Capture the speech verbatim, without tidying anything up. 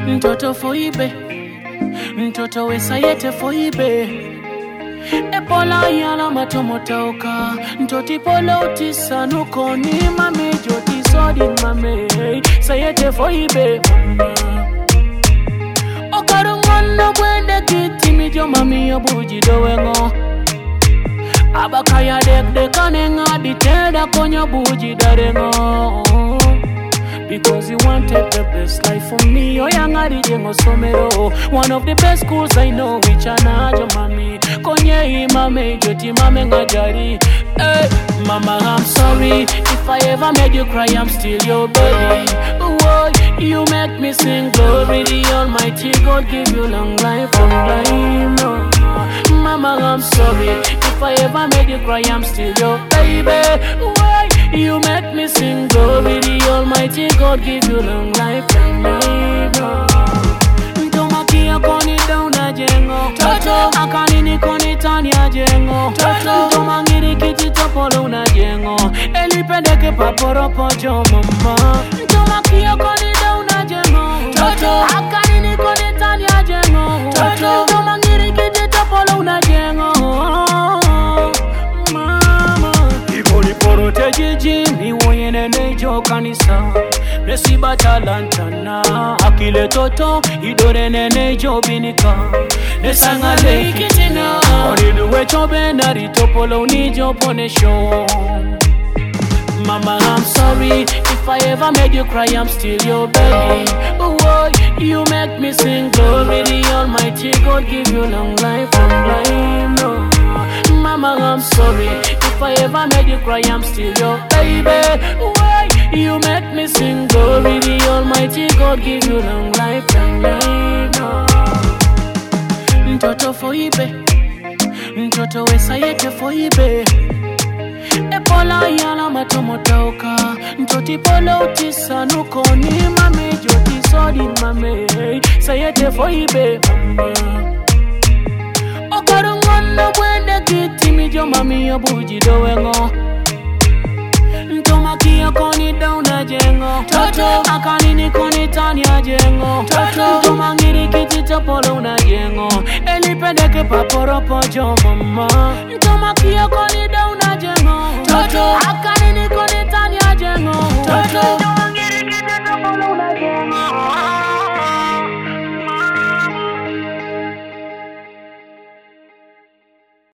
Ntoto foibe, ntoto wesayete foibe. Epola yala matomotoka, ntoti polo utisa nuko ni mame joti sodi mame. Sayete foibe mama. Okarungono bwende kiti mijo mami obuji dowengo. Abakaya dek dekane nga diteda konyo buji darengo. Because you wanted the best life for me. Oh, young Adi Jengo Somero. One of the best schools I know, which anajo mami. Konye mame, joti mame ngajari. Hey, mama, I'm sorry. If I ever made you cry, I'm still your baby. Oh, you make me sing glory. The Almighty God give you long life, long life. No. Mama, I'm sorry. If I ever made you cry, I'm still your baby. Why? You make me sing glory. The Almighty God give you long life and life. Ntomakia koni dauna jengo Toto akanini koni tanya jengo Toto ntomangiri kiti topolo una jengo Elipendeke paporo pojo mama Ntomakia koni dauna jengo Toto akanini koni tanya jengo Toto ntomangiri kiti topolo una jengo Mama Ikoli porote jiji ni woyene nejo kanisa Nesiba talantana Akile toto idore nene jobinika Nesanga leikitina Oriduwe chobe nari topolo unijo pone show Mama, I'm sorry. If I ever made you cry, I'm still your baby. Oh, you make me sing glory. The Almighty God give you long life, long life. No. Mama, I'm sorry. If I ever made you cry, I'm still your baby. Oh, you make me sing glory. The Almighty God give you long life, long life. No. Ntoto foibe, ntoto wesayete foibe. Epola yala matomotoka, ntoti polo utisa nuko ni mame joti sodi mame. Sayete foibe mama. Okarungono bwende kiti mijo mami obuji dowengo. Ntomakia koni dauna jengo Toto akanini koni tanya jengo Toto ntomangiri kiti topolo una jengo Elipendeke paporo pojo mama Ntomakia koni dauna